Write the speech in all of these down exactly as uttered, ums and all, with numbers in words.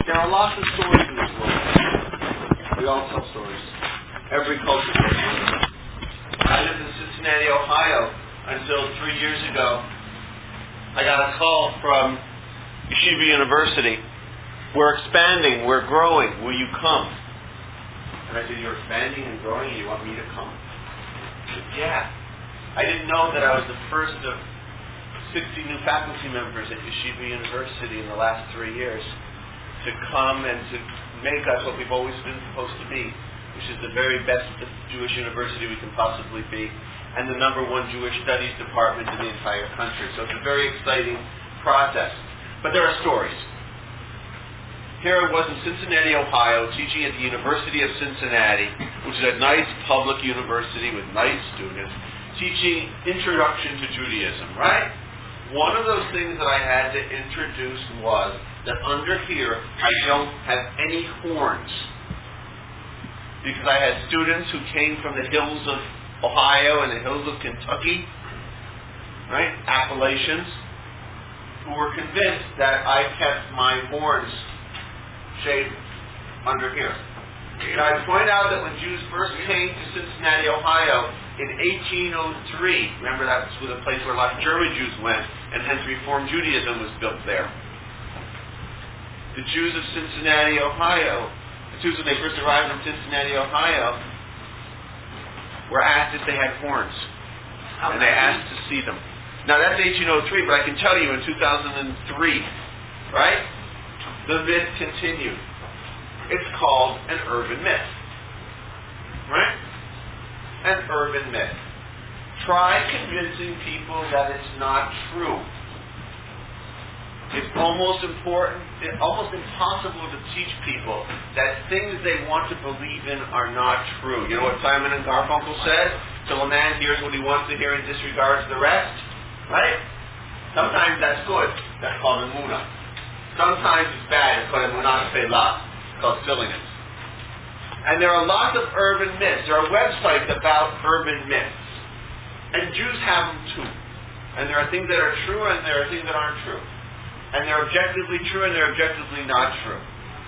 There are lots of stories in this world. We all tell stories. Every culture tells stories. I lived in Cincinnati, Ohio until three years ago. I got a call from Yeshiva University. We're expanding, we're growing, will you come? And I said, you're expanding and growing and you want me to come? I said, yeah. I didn't know that I was the first of sixty new faculty members at Yeshiva University in the last three years to come and to make us what we've always been supposed to be, which is the very best Jewish university we can possibly be, and the number one Jewish studies department in the entire country. So it's a very exciting process. But there are stories. Here I was in Cincinnati, Ohio, teaching at the University of Cincinnati, which is a nice public university with nice students, teaching Introduction to Judaism, right? One of those things that I had to introduce was that under here, I don't have any horns. Because I had students who came from the hills of Ohio and the hills of Kentucky, right? Appalachians, who were convinced that I kept my horns shaved under here. And I point out that when Jews first came to Cincinnati, Ohio, in eighteen oh three, remember that was the place where a lot of German Jews went, and hence Reform Judaism was built there. The Jews of Cincinnati, Ohio, the Jews when they first arrived in Cincinnati, Ohio, were asked if they had horns. And they asked to see them. Now that's eighteen oh three, but I can tell you in two thousand three, right? The myth continued. It's called an urban myth. Right? An urban myth. Try convincing people that it's not true. It's almost important, it's almost impossible to teach people that things they want to believe in are not true. You know what Simon and Garfunkel said? Till a man hears what he wants to hear and disregards the rest. Right? Sometimes that's good. That's called emunah. Sometimes it's bad. It's called emunah tefillah. It's called silliness. And there are lots of urban myths. There are websites about urban myths. And Jews have them too. And there are things that are true and there are things that aren't true. And they're objectively true and they're objectively not true.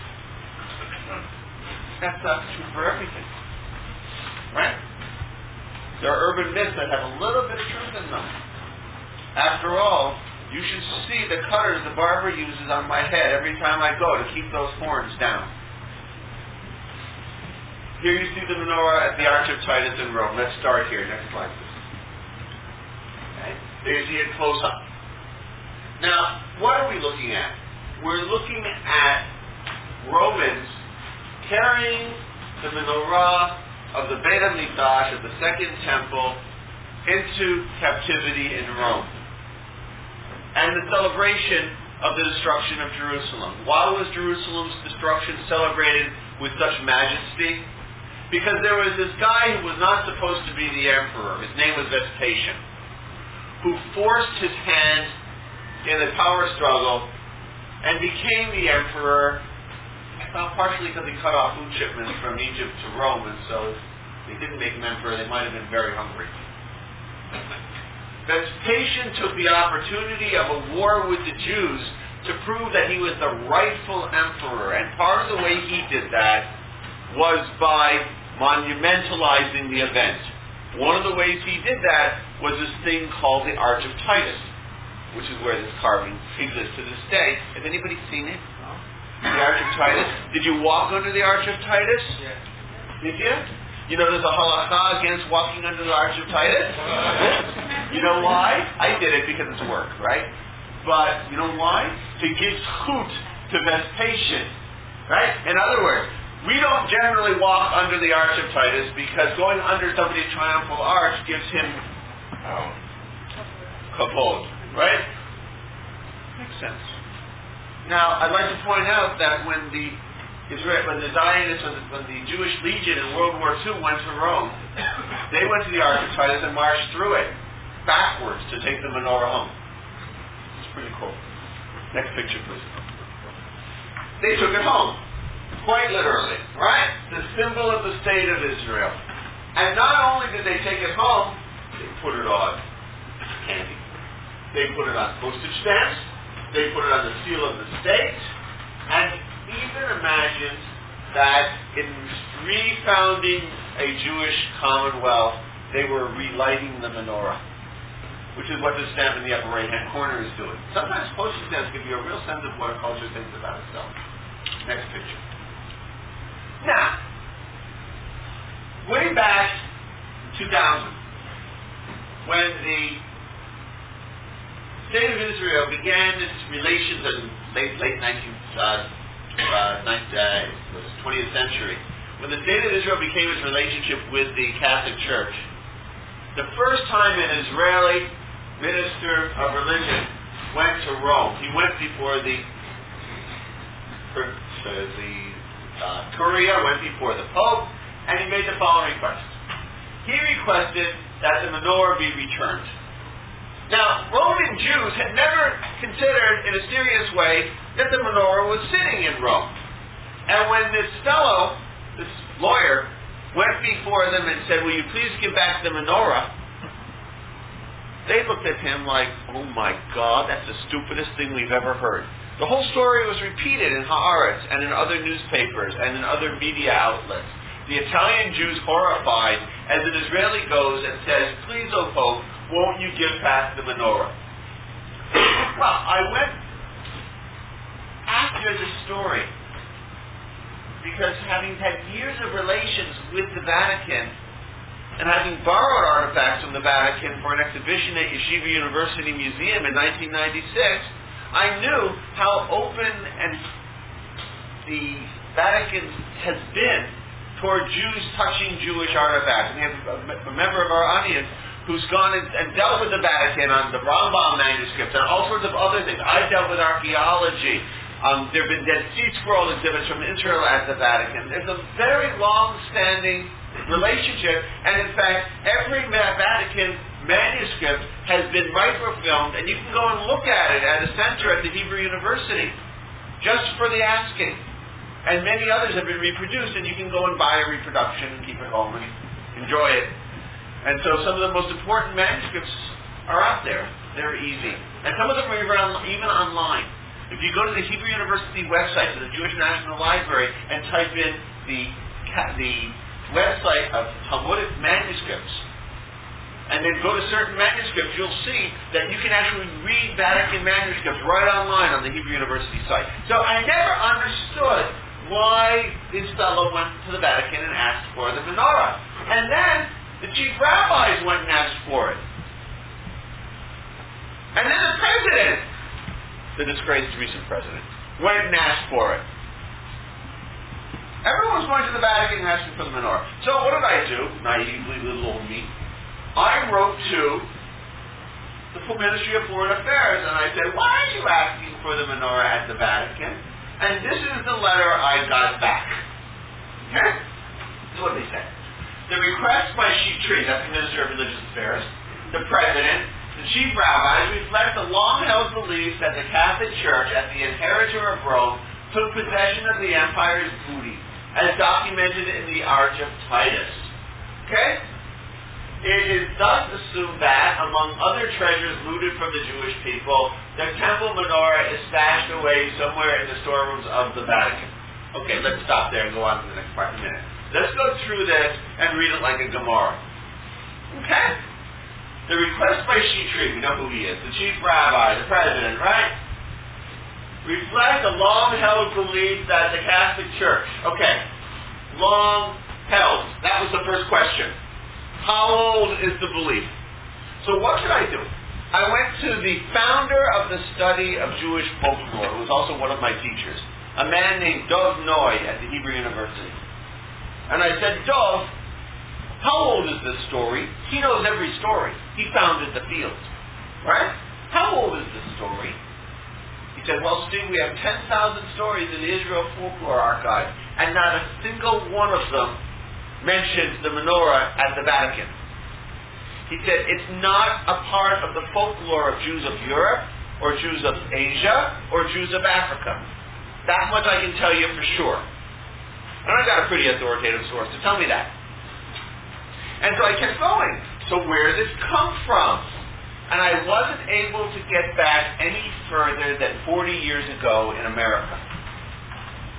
That's not true for everything. Right? There are urban myths that have a little bit of truth in them. After all, you should see the cutters the barber uses on my head every time I go to keep those horns down. Here you see the menorah at the Arch of Titus in Rome. Let's start here. Next slide, please. Okay. There you see it close up. Now, what are we looking at? We're looking at Romans carrying the menorah of the Beit HaMikdash, of the Second Temple, into captivity in Rome. And the celebration of the destruction of Jerusalem. Why was Jerusalem's destruction celebrated with such majesty? Because there was this guy who was not supposed to be the emperor. His name was Vespasian, who forced his hand in a power struggle and became the emperor, well, partially because he cut off food shipments from Egypt to Rome, and so they didn't make him emperor. They might have been very hungry. Vespasian took the opportunity of a war with the Jews to prove that he was the rightful emperor. And part of the way he did that was by monumentalizing the event. One of the ways he did that was this thing called the Arch of Titus, which is where this carving exists to this day. Has anybody seen it? The Arch of Titus? Did you walk under the Arch of Titus? Yeah. Did you? You know there's a halakha against walking under the Arch of Titus? You know why? I did it because it's work, right? But you know why? To give schut to Vespasian, right? In other words, we don't generally walk under the Arch of Titus because going under somebody's triumphal arch gives him um, kavod, right? Makes sense. Now, I'd like to point out that when the Israel, when the Zionists, when the, when the Jewish Legion in World War Two went to Rome, they went to the Arch of Titus and marched through it backwards to take the menorah home. It's pretty cool. Next picture, please. They took it home. Quite literally, right? The symbol of the state of Israel. And not only did they take it home, they put it on candy. They put it on postage stamps. They put it on the seal of the state. And even imagines that in refounding a Jewish commonwealth, they were relighting the menorah, which is what this stamp in the upper right-hand corner is doing. Sometimes postage stamps give you a real sense of what a culture thinks about itself. Next picture. Now, way back in two thousand, when the State of Israel began its relations in late late nineteenth, uh, uh, uh, twentieth century, when the State of Israel became its relationship with the Catholic Church, the first time an Israeli minister of religion went to Rome, he went before the for, uh, the uh, Curia, went before the Pope, and he made the following request. He requested that the menorah be returned. Now, Roman Jews had never considered in a serious way that the menorah was sitting in Rome. And when this fellow, this lawyer, went before them and said, will you please give back the menorah? They looked at him like, oh my God, that's the stupidest thing we've ever heard. The whole story was repeated in Haaretz and in other newspapers and in other media outlets. The Italian Jews horrified as an Israeli goes and says, please, O Pope, won't you give back the menorah? Well, I went after the story because having had years of relations with the Vatican and having borrowed artifacts from the Vatican for an exhibition at Yeshiva University Museum in nineteen ninety-six, I knew how open and the Vatican has been toward Jews touching Jewish artifacts. We have a, a member of our audience who's gone and, and dealt with the Vatican on the Rambam manuscripts and all sorts of other things. I've dealt with archaeology. Um, there have been Dead Sea Scroll exhibits from Israel at the Vatican. There's a very long-standing relationship, and in fact, every Vatican manuscript has been microfilmed, and you can go and look at it at a center at the Hebrew University, just for the asking. And many others have been reproduced, and you can go and buy a reproduction and keep it home and enjoy it. And so some of the most important manuscripts are out there. They're easy. And some of them are even online. If you go to the Hebrew University website, to the Jewish National Library, and type in the, the website of Talmudic manuscripts, and then go to certain manuscripts, you'll see that you can actually read Vatican manuscripts right online on the Hebrew University site. So I never understood why this fellow went to the Vatican and asked for the menorah. And then the chief rabbis went and asked for it. And then the president, the disgraced recent president, went and asked for it. Everyone was going to the Vatican and asking for the menorah. So what did I do, naively, little old me? I wrote to the Ministry of Foreign Affairs and I said, why are you asking for the menorah at the Vatican? And this is the letter I got back. Okay? This is what they said. The request by Shitri, that's the Minister of Religious Affairs, the President, the Chief Rabbis, reflect the long-held belief that the Catholic Church, as the inheritor of Rome, took possession of the empire's booty, as documented in the Arch of Titus. Okay? It is thus assumed that, among other treasures looted from the Jewish people, the temple menorah is stashed away somewhere in the storerooms of the Vatican. Okay, let's stop there and go on to the next part in a minute. Let's go through this and read it like a Gemara. Okay? The request by Shitri, we know who he is, the chief rabbi, the president, right? Reflect a long-held belief that the Catholic Church, okay, long-held, that was the first question. How old is the belief? So what should I do? I went to the founder of the study of Jewish folklore, who was also one of my teachers, a man named Dov Noy at the Hebrew University. And I said, Dov, how old is this story? He knows every story. He founded the field. Right? How old is this story? He said, well, Steve, we have ten thousand stories in the Israel Folklore Archive, and not a single one of them mentions the menorah at the Vatican. He said, it's not a part of the folklore of Jews of Europe, or Jews of Asia, or Jews of Africa. That much I can tell you for sure. And I got a pretty authoritative source to tell me that. And so I kept going. So where did this come from? And I wasn't able to get back any further than forty years ago in America.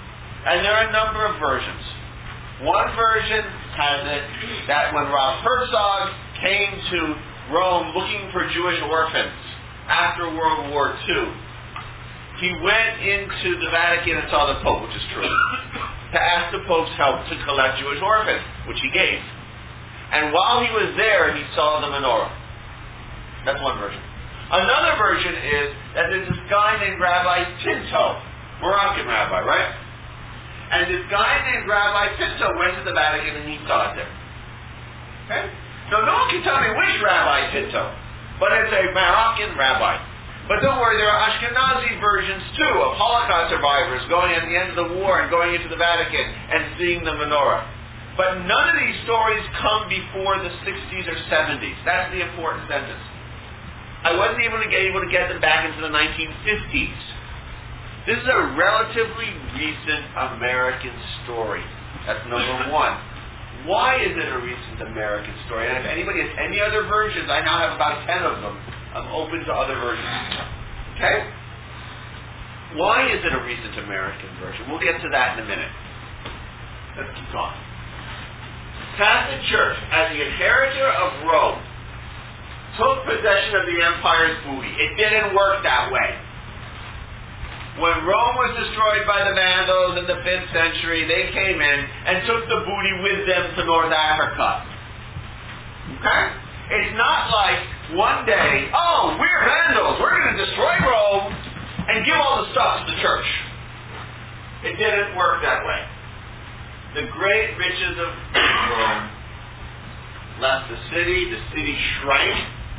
And there are a number of versions. One version has it that when Rav Herzog came to Rome looking for Jewish orphans after World War Two, he went into the Vatican and saw the Pope, which is true, to ask the Pope's help to collect Jewish orphans, which he gave. And while he was there, he saw the menorah. That's one version. Another version is that there's this guy named Rabbi Tinto, Moroccan rabbi, right? And this guy named Rabbi Tinto went to the Vatican and he saw it there. Okay? Now, no one can tell me which Rabbi Tinto, but it's a Moroccan rabbi. But don't worry, there are Ashkenazi versions too of Holocaust survivors going at the end of the war and going into the Vatican and seeing the menorah. But none of these stories come before the sixties or seventies. That's the important sentence. I wasn't even able to get them back into the nineteen fifties. This is a relatively recent American story. That's number one. Why is it a recent American story? And if anybody has any other versions, I now have about ten of them. I'm open to other versions. Okay? Why is it a recent American version? We'll get to that in a minute. Let's keep going. Catholic Church, as the inheritor of Rome, took possession of the empire's booty. It didn't work that way. When Rome was destroyed by the Vandals in the fifth century, they came in and took the booty with them to North Africa. Okay? It's not like one day, oh, we're Vandals, we're going to destroy Rome and give all the stuff to the church. It didn't work that way. The great riches of Rome left the city, the city shrank.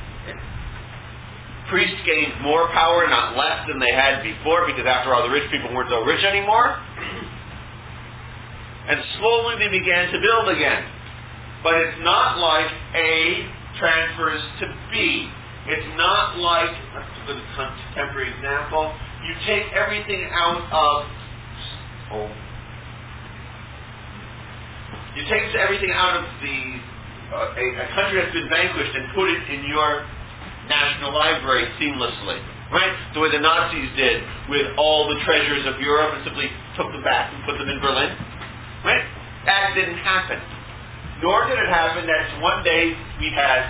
Priests gained more power, not less than they had before, because after all, the rich people weren't so rich anymore. And slowly they began to build again. But it's not like A transfers to B. It's not like, let's look at a contemporary example, you take everything out of, oh, you take everything out of the, uh, a, a country that's been vanquished and put it in your national library seamlessly, right? The way the Nazis did with all the treasures of Europe and simply took them back and put them in Berlin, right? That didn't happen. Nor did it happen that one day we had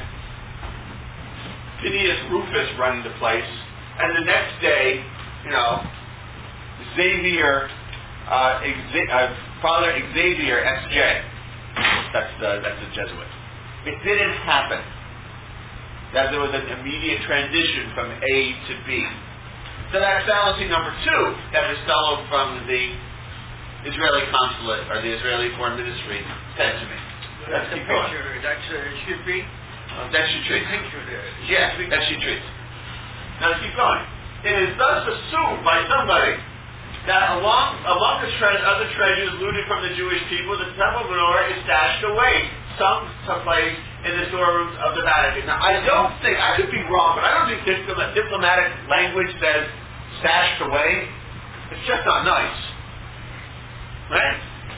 Phineas Rufus running the place, and the next day, you know, Xavier, uh, Exa- uh, Father Xavier S J. That's the that's the Jesuit. It didn't happen. That there was an immediate transition from A to B. So that's fallacy number two that this fellow from the Israeli consulate or the Israeli Foreign Ministry said to me. That's the picture. That's uh, should be. Uh, that should treat. Picture there. Yeah, that should treat. Now let's keep going. It is thus assumed by somebody that along among the tre- other treasures looted from the Jewish people, the temple menorah is stashed away some someplace in the storerooms of the Vatican. Now I don't think I could be wrong, but I don't think diplomat, diplomatic language says stashed away. It's just not nice, right?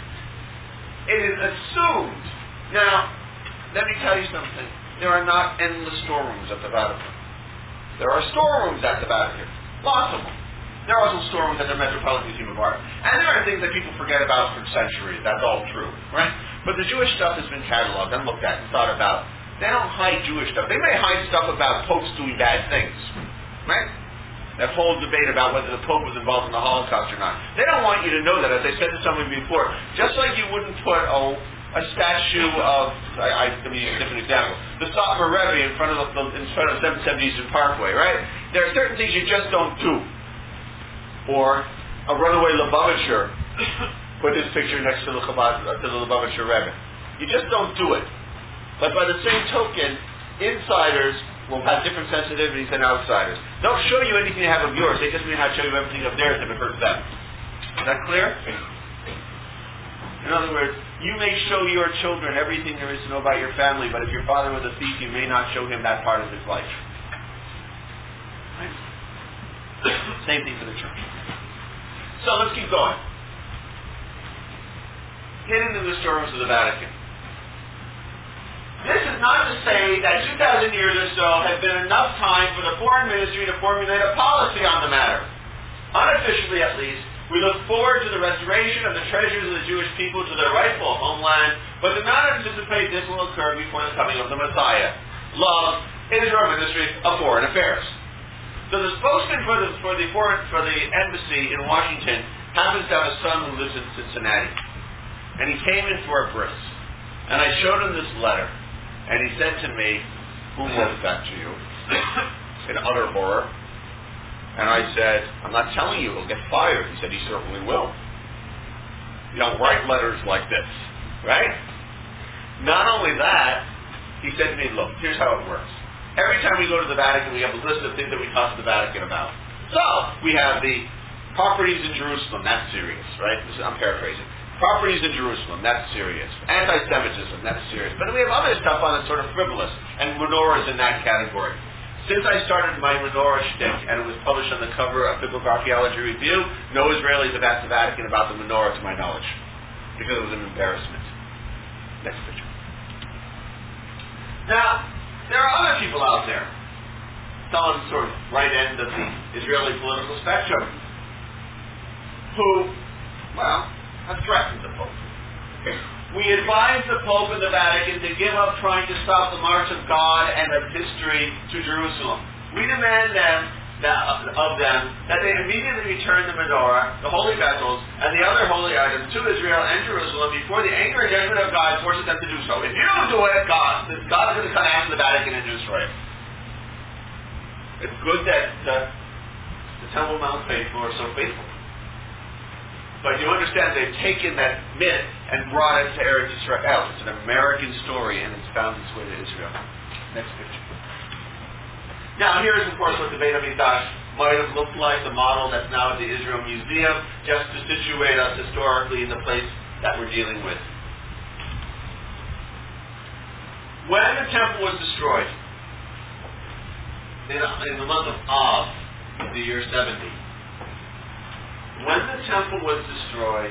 It is assumed. Now, let me tell you something. There are not endless storerooms at the Vatican. There are storerooms at the Vatican. Lots of them. There are also storerooms at the Metropolitan Museum of Art. And there are things that people forget about for centuries. That's all true, right? But the Jewish stuff has been cataloged and looked at and thought about. They don't hide Jewish stuff. They may hide stuff about popes doing bad things, right? That whole debate about whether the Pope was involved in the Holocaust or not. They don't want you to know that, as I said to someone before. Just like you wouldn't put, oh, a statue of, I, I, let me use a different example, the Satmar Rebbe in front of the, in front of seven seventy Eastern Parkway, right? There are certain things you just don't do. Or a runaway Lubavitcher put his picture next to the Chabad, to the Lubavitcher Rebbe. You just don't do it. But by the same token, insiders will have different sensitivities than outsiders. They'll show you anything they have of yours. They just may not show you everything of theirs if it hurts them. Is that clear? In other words, you may show your children everything there is to know about your family, but if your father was a thief, you may not show him that part of his life. Right? Same thing for the church. So let's keep going. Hidden in the storerooms of the Vatican. This is not to say that two thousand years or so has been enough time for the foreign ministry to formulate a policy on the matter. Unofficially, at least, We look forward to the restoration of the treasures of the Jewish people to their rightful homeland, but do not anticipate this will occur before the coming of the Messiah. Love, Israel Ministry of Foreign Affairs. So the spokesman for the for the foreign, for the embassy in Washington happens to have a son who lives in Cincinnati, and he came in for a bris, and I showed him this letter, and he said to me, "Who wrote that to you?" In utter horror. And I said, "I'm not telling you he'll get fired." He said, "He certainly will. You don't write letters like this, right?" Not only that, he said to me, "Look, here's how it works. Every time we go to the Vatican, we have a list of things that we talk to the Vatican about. So, we have the properties in Jerusalem, that's serious, right? This is, I'm paraphrasing. Properties in Jerusalem, that's serious. Anti-Semitism, that's serious. But then we have other stuff on that's sort of frivolous, and menorahs in that category. Since I started my menorah shtick, and it was published on the cover of Biblical Archaeology Review, no Israelis have asked the Vatican about the menorah to my knowledge, because it was an embarrassment." Next picture. Now, there are other people out there, some on the sort of right end of the Israeli political spectrum, who, well, have threatened the Pope. We advise the Pope and the Vatican to give up trying to stop the march of God and of history to Jerusalem. We demand them that, of them that they immediately return the menorah, the holy vessels, and the other holy items to Israel and Jerusalem before the anger and judgment of God forces them to do so. If you don't do it, God, God is going to come after the Vatican and destroy it. It's good that uh, the Temple Mount faithful are so faithful. But you understand they've taken that myth and brought it to Eretz Israel. It's an American story, and it's found its way to Israel. Next picture. Now, here is, of course, what the Beit HaMikdash might have looked like, the model that's now at the Israel Museum, just to situate us historically in the place that we're dealing with. When the temple was destroyed, in, in the month of Av, of the year seventy, when the temple was destroyed,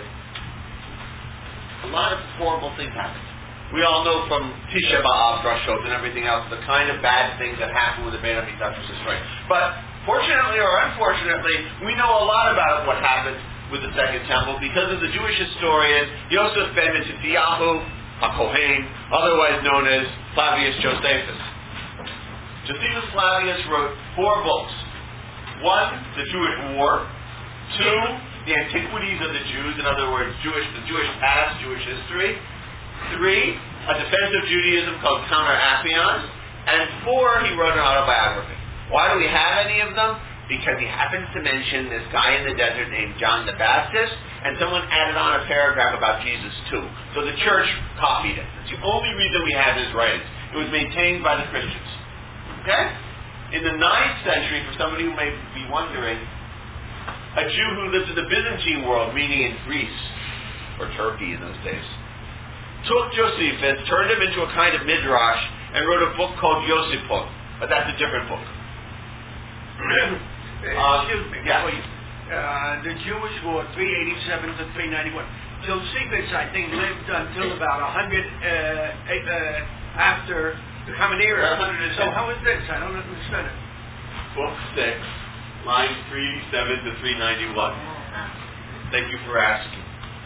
a lot of horrible things happened. We all know from Tisha B'Av, Rashot, and everything else, the kind of bad things that happened when the Beit HaMikdash was destroyed. But fortunately or unfortunately, we know a lot about what happened with the Second Temple because of the Jewish historian Yosef ben Matityahu HaKohen, otherwise known as Flavius Josephus. Josephus Flavius wrote four books. One, The Jewish War. Two, The Antiquities of the Jews, in other words, Jewish, the Jewish past, Jewish history. Three, A Defense of Judaism called Counter Appians. And four, he wrote an autobiography. Why do we have any of them? Because he happens to mention this guy in the desert named John the Baptist, and someone added on a paragraph about Jesus too. So the church copied it. It's the only reason we have his writings. It was maintained by the Christians. Okay? In the ninth century, for somebody who may be wondering, a Jew who lived in the Byzantine world, meaning in Greece, or Turkey in those days, took Josephus, turned him into a kind of midrash, and wrote a book called Yosipot. But that's a different book. uh, excuse me. Yeah. Uh, the Jewish War, three eighty-seven to three ninety-one. Josephus, I think, lived until about one hundred uh, uh, after the Common Era. So how is this? I don't understand it. Book six. Lines three eighty-seven to three ninety-one. Thank you for asking.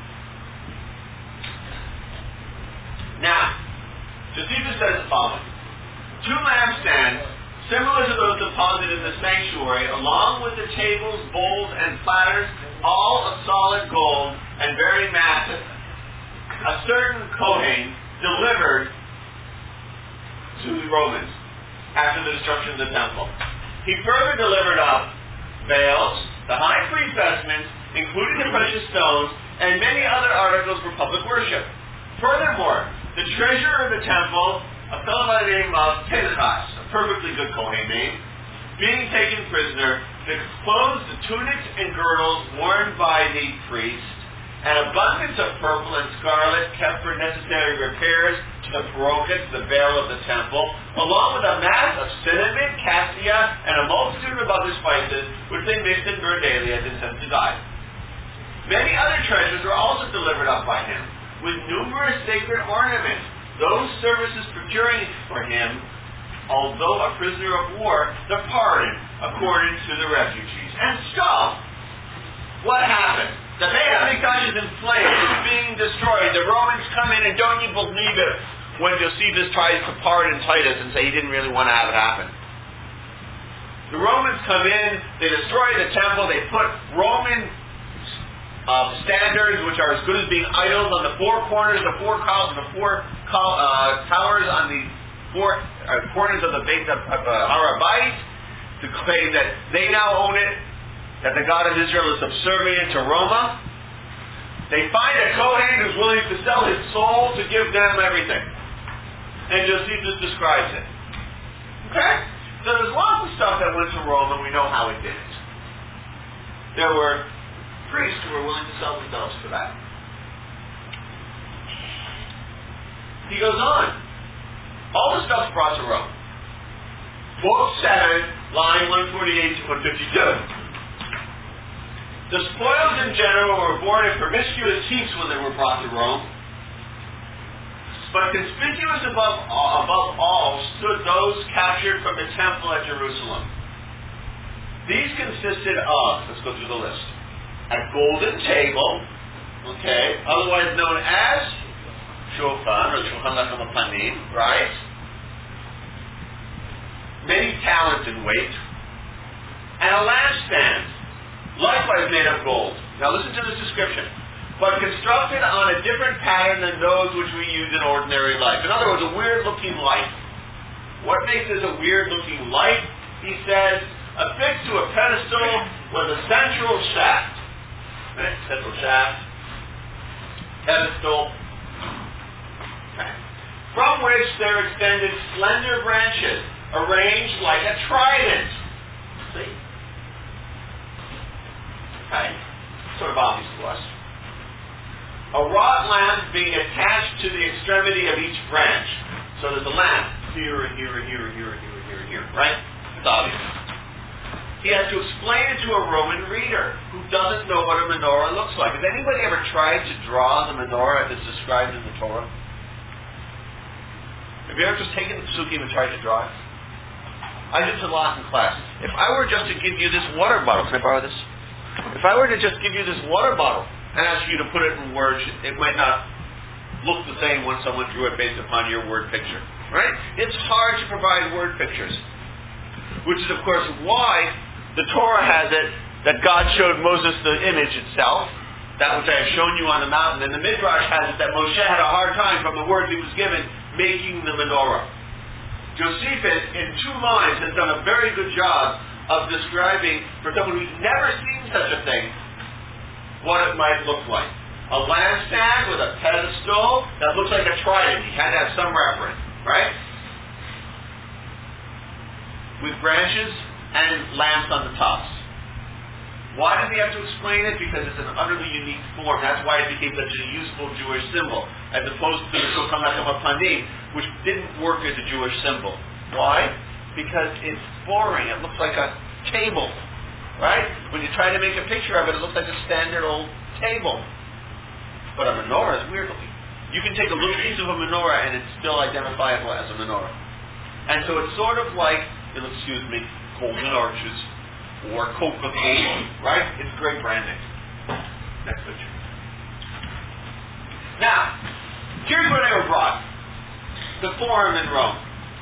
Now, Josephus says the following. Two lampstands, similar to those deposited in the sanctuary, along with the tables, bowls, and platters, all of solid gold and very massive, a certain Kohen delivered to the Romans after the destruction of the temple. He further delivered up veils, the high priest vestments, including the precious stones, and many other articles for public worship. Furthermore, the treasurer of the temple, a fellow by the name of Pinchas, a perfectly good Kohen name, being taken prisoner, the clothes, the tunics, and girdles worn by the priest, an abundance of purple and scarlet kept for necessary repairs to the parochets, the veil of the temple, along with a mass of cinnamon, cassia, and a multitude of other spices, which they mixed and burned daily as incense to God. Many other treasures were also delivered up by him, with numerous sacred ornaments, those services procuring for him, although a prisoner of war, the pardon according to the refugees. And so, what happened? The Beit HaMikdash is in flames. It's being destroyed. The Romans come in, and don't you believe it when Josephus tries to pardon Titus and say he didn't really want to have it happen. The Romans come in, they destroy the temple, they put Roman uh, standards, which are as good as being idols, on the four corners, the four col- the four col- uh, towers on the four uh, corners of the Beit of uh, Har HaBayit, to claim that they now own it, that the God of Israel is subservient to Roma. They find a Kohen who's willing to sell his soul to give them everything. And Josephus describes it. Okay? So there's lots of stuff that went to Rome, and we know how it did it. There were priests who were willing to sell themselves for that. He goes on. All the stuff's brought to Rome. Book seven, line one forty-eight to one fifty-two. The spoils in general were born in promiscuous heaps when they were brought to Rome. But conspicuous above all, above all stood those captured from the temple at Jerusalem. These consisted of, let's go through the list, a golden table, okay, otherwise known as Shulchan or Shulchan Lechem Panim, right? Many talents in weight, and a lampstand, likewise made of gold. Now listen to this description. But constructed on a different pattern than those which we use in ordinary life. In other words, a weird-looking light. What makes this a weird-looking light? He says, affixed to a pedestal was a central shaft. Right? Central shaft. Pedestal. Okay. From which there extended slender branches, arranged like a trident. See? Okay. Sort of obvious to us. A wrought lamp being attached to the extremity of each branch. So there's a lamp here and here and here and here and here and here and here, right? It's obvious. He has to explain it to a Roman reader who doesn't know what a menorah looks like. Has anybody ever tried to draw the menorah that's described in the Torah? Have you ever just taken the psukim and tried to draw it? I did this a lot in class. If I were just to give you this water bottle, can I borrow this? If I were to just give you this water bottle and ask you to put it in words, it might not look the same when someone drew it based upon your word picture. Right? It's hard to provide word pictures. Which is, of course, why the Torah has it that God showed Moses the image itself, that which I have shown you on the mountain. And the Midrash has it that Moshe had a hard time from the words he was given making the menorah. Josephus, in two lines, has done a very good job of describing, for someone who's never seen such a thing, what it might look like. A lampstand with a pedestal that looks like a trident. He had to have some reference, right? With branches and lamps on the tops. Why does he have to explain it? Because it's an utterly unique form. That's why it became such a useful Jewish symbol, as opposed to the Shulchan Lechem Panim, which didn't work as a Jewish symbol. Why? Because it's boring. It looks like a table. Right? When you try to make a picture of it, it looks like a standard old table. But a menorah is weird looking. You can take a little piece of a menorah and it's still identifiable as a menorah. And so it's sort of like, excuse me, Golden Arches or Coca-Cola. Right? It's great branding. Next picture. Now, here's where they were brought. The Forum in Rome.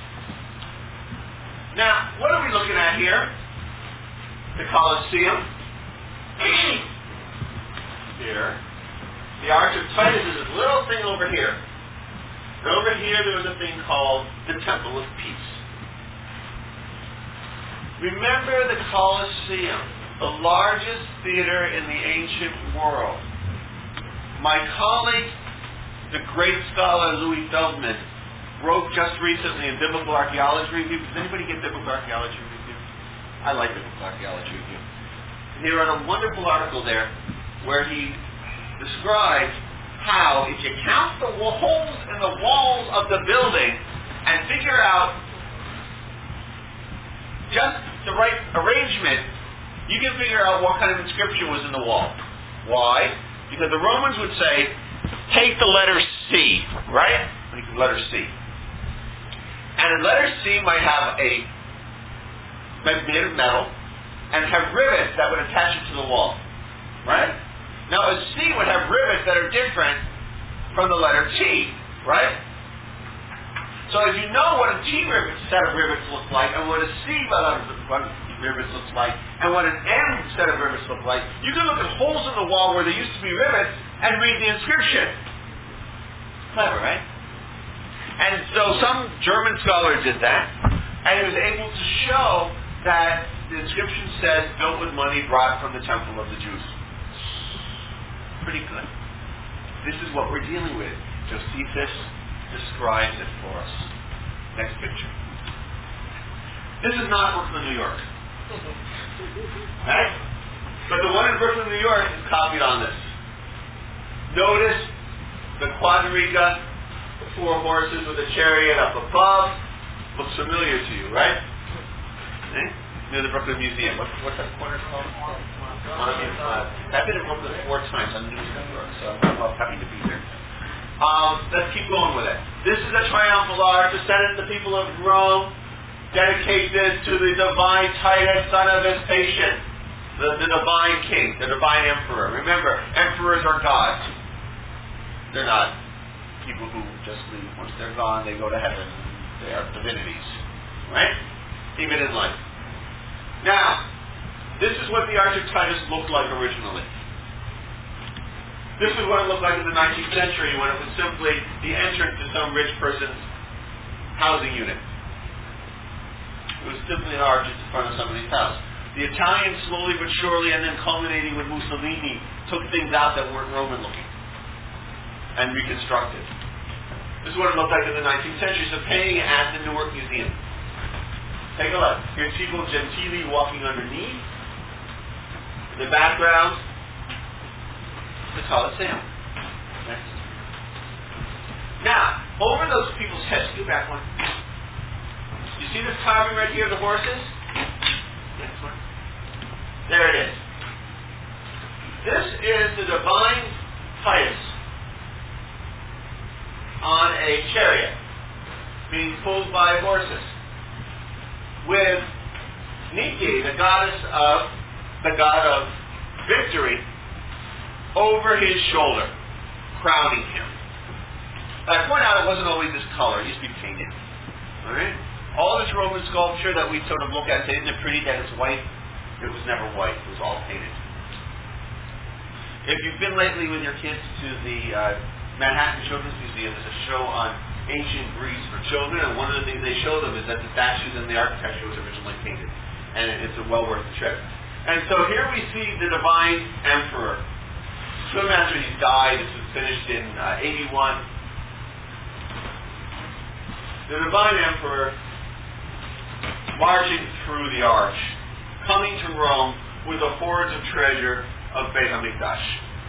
Now, what are we looking at here? The Colosseum. Here. The Arch of Titus is this little thing over here. And over here there was a thing called the Temple of Peace. Remember the Colosseum, the largest theater in the ancient world. My colleague, the great scholar Louis Feldman, wrote just recently in Biblical Archaeology Review. Does anybody get Biblical Archaeology Review? I like Biblical Archaeology Review. He wrote a wonderful article there where he describes how, if you count the holes in the walls of the building and figure out just the right arrangement, you can figure out what kind of inscription was in the wall. Why? Because the Romans would say, take the letter C, right? The letter C. And the letter C might have a made of metal and have rivets that would attach it to the wall. Right? Now a C would have rivets that are different from the letter T, right? So if you know what a T rivet set of rivets looks like, and what a C rivets looks like, and what an M set of rivets look like, you can look at holes in the wall where there used to be rivets and read the inscription. Clever, right? And so some German scholar did that, and he was able to show that the inscription says, built with money brought from the temple of the Jews. Pretty good. This is what we're dealing with. Josephus describes it for us. Next picture. This is not Brooklyn, New York. Right? But the one in Brooklyn, New York is copied on this. Notice the quadriga, the four horses with a chariot up above. Looks familiar to you, right? Okay? Near the Brooklyn Museum. What, what's that corner called? Monument Plaza. I've been in Brooklyn four times. I'm new to New York, so I'm happy to be here. Um, let's keep going with it. This is a triumphal arch descended to the people of Rome, dedicated to the divine Titus, son of Vespasian, the, the divine king, the divine emperor. Remember, emperors are gods. They're not people who just leave. Once they're gone, they go to heaven. They are divinities. Right? Even in life. Now, this is what the Arch of Titus looked like originally. This is what it looked like in the nineteenth century when it was simply the entrance to some rich person's housing unit. It was simply an arch in front of somebody's house. The Italians slowly but surely, and then culminating with Mussolini, took things out that weren't Roman looking and reconstructed. This is what it looked like in the nineteenth century, so painting at the Newark Museum. Take a look. Here's people genteelly walking underneath. In the background, the Colosseum. Next. Now, over those people's heads, get back one. You see this carving right here of the horses? Next one. There it is. This is the divine Titus on a chariot being pulled by horses with Nike, the goddess of the god of victory, over his shoulder, crowning him. I point out it wasn't always this color, it used to be painted. Alright? All this Roman sculpture that we sort of look at, say, isn't it pretty that it's white? It was never white, it was all painted. If you've been lately with your kids to the uh, Manhattan Children's Museum, there's a show on ancient Greece for children, and one of the things they show them is that the statues and the architecture was originally painted. And it's a well worth the trip. And so here we see the divine emperor. Soon after he died, this was finished in uh, eighty-one. The divine emperor marching through the arch, coming to Rome with the hoards of treasure of Beit HaMikdash.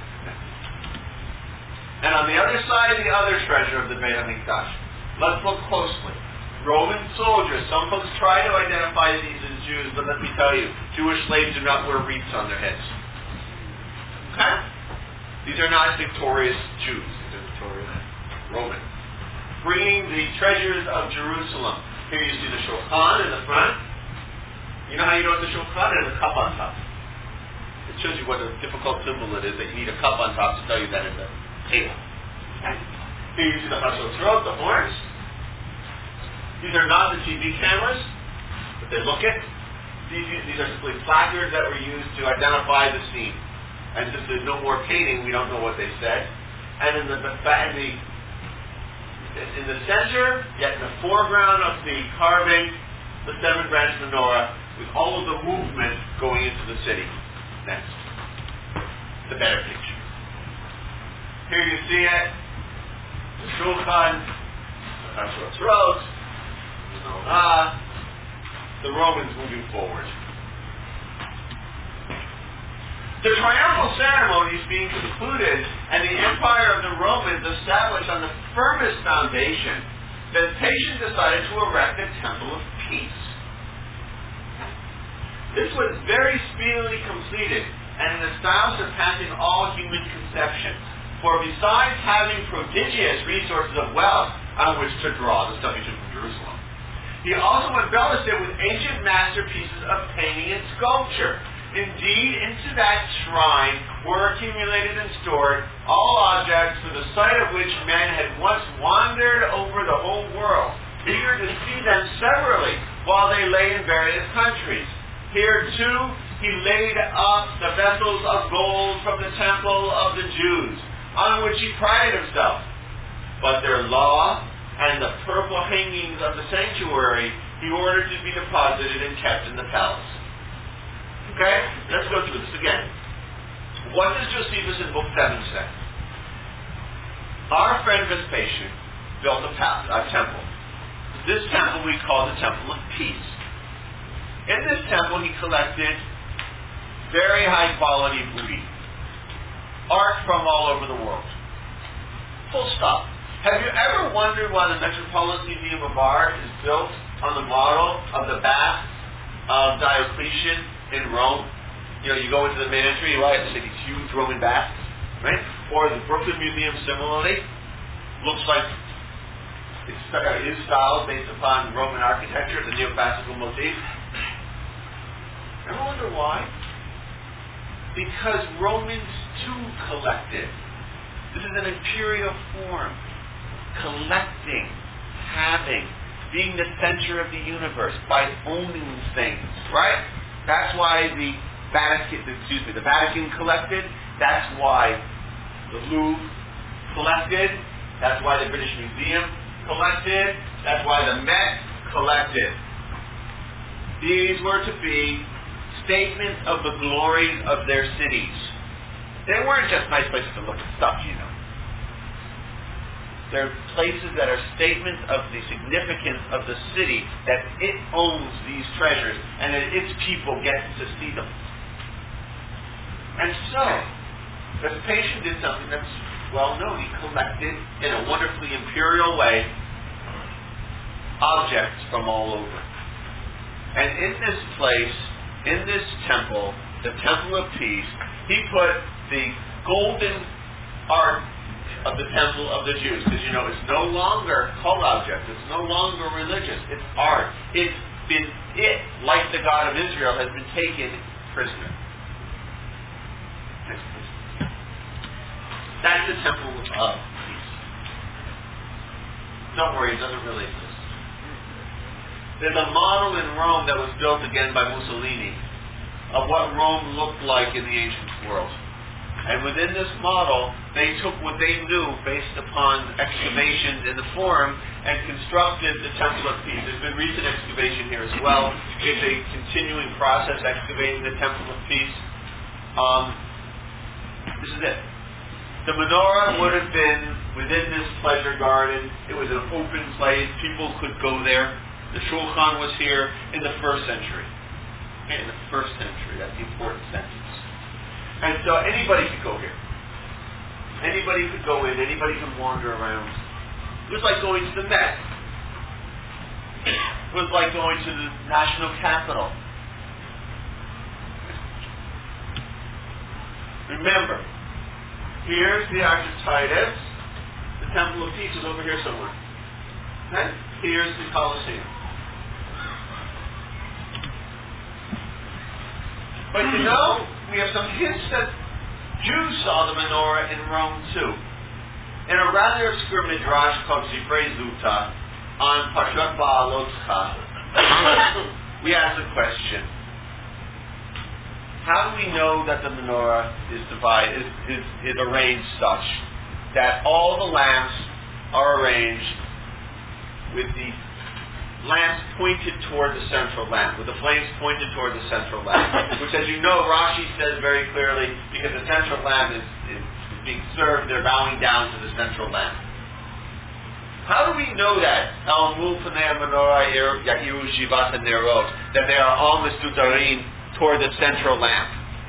And on the other side, the other treasure of the Beit HaMikdash. Let's look closely. Roman soldiers. Some folks try to identify these as Jews, but let me tell you, Jewish slaves do not wear wreaths on their heads. Okay? These are not victorious Jews. These are victorious Roman. Bringing the treasures of Jerusalem. Here you see the Shulchan in the front. You know how you know it's the Shulchan? There's a cup on top. It shows you what a difficult symbol it is that you need a cup on top to tell you that it's a table. Okay. Here you see the Hashotron, the horns. These are not the T V cameras, but they look it. These, these are simply placards that were used to identify the scene. And since there's no more painting, we don't know what they said. And in the, the, in the in the center, yet in the foreground of the carving, the seven branch menorah with all of the movement going into the city. Next. The better picture. Here you see it. The Shulchan, the Hashot's Road, the Menorah, the Romans moving forward. The triumphal ceremony is being concluded, and the empire of the Romans established on the firmest foundation, Vespasian decided to erect a temple of peace. This was very speedily completed, and in a style surpassing all human conception. For besides having prodigious resources of wealth on which to draw the stuff he took from Jerusalem, he also embellished it with ancient masterpieces of painting and sculpture. Indeed, into that shrine were accumulated and stored all objects for the sight of which men had once wandered over the whole world, eager to see them severally while they lay in various countries. Here, too, he laid up the vessels of gold from the temple of the Jews, on which he prided himself. But their law and the purple hangings of the sanctuary he ordered to be deposited and kept in the palace. Okay? Let's go through this again. What does Josephus in Book seven say? Our friend Vespasian built a, palace, a temple. This temple we call the Temple of Peace. In this temple he collected very high quality booty. Art from all over the world. Full stop. Have you ever wondered why the Metropolitan Museum of Art is built on the model of the bath of Diocletian in Rome? You know, you go into the main entry, right, and see these huge Roman baths, right? Or the Brooklyn Museum similarly looks like it's his style based upon Roman architecture, the neoclassical motif. Ever wonder why? Because Romans too collected. This is an imperial form. Collecting, having, being the center of the universe by owning things, right? That's why the Vatican, excuse me, the Vatican collected. That's why the Louvre collected. That's why the British Museum collected. That's why the Met collected. These were to be statements of the glories of their cities. They weren't just nice places to look at stuff, you know. They're places that are statements of the significance of the city, that it owns these treasures, and that its people get to see them. And so, Vespasian did something that's well known. He collected, in a wonderfully imperial way, objects from all over. And in this place, in this temple, the Temple of Peace, he put the golden art of the temple of the Jews. Because, you know, it's no longer cult object. It's no longer religious. It's art. It's been, it, like the God of Israel, has been taken prisoner. Next, please. That's the Temple of Peace. Don't worry, it doesn't really exist. There's a model in Rome that was built again by Mussolini of what Rome looked like in the ancient world. And within this model, they took what they knew based upon excavations in the Forum and constructed the Temple of Peace. There's been recent excavation here as well. It's a continuing process excavating the Temple of Peace. Um, this is it. The menorah would have been within this pleasure garden. It was an open place. People could go there. The Shulchan was here in the first century. In the first century. That's the important sentence. And so anybody could go here. Anybody could go in. Anybody could wander around. It was like going to the Met. It was like going to the national capital. Remember, here's the Arch of Titus. The Temple of Peace is over here somewhere. Okay? Here's the Colosseum. But you know, we have some hints that Jews saw the menorah in Rome too. In a rather obscure midrash called Sifrei Zuta on Parshat Ba'alotcha, we ask the question: how do we know that the menorah is divided, is, is, is arranged such that all the lamps are arranged with the lamps pointed toward the central lamp, with the flames pointed toward the central lamp? Which, as you know, Rashi says very clearly, because the central lamp is, is, is being served, they're bowing down to the central lamp. How do we know that? That they are all mistutarim toward the central lamp.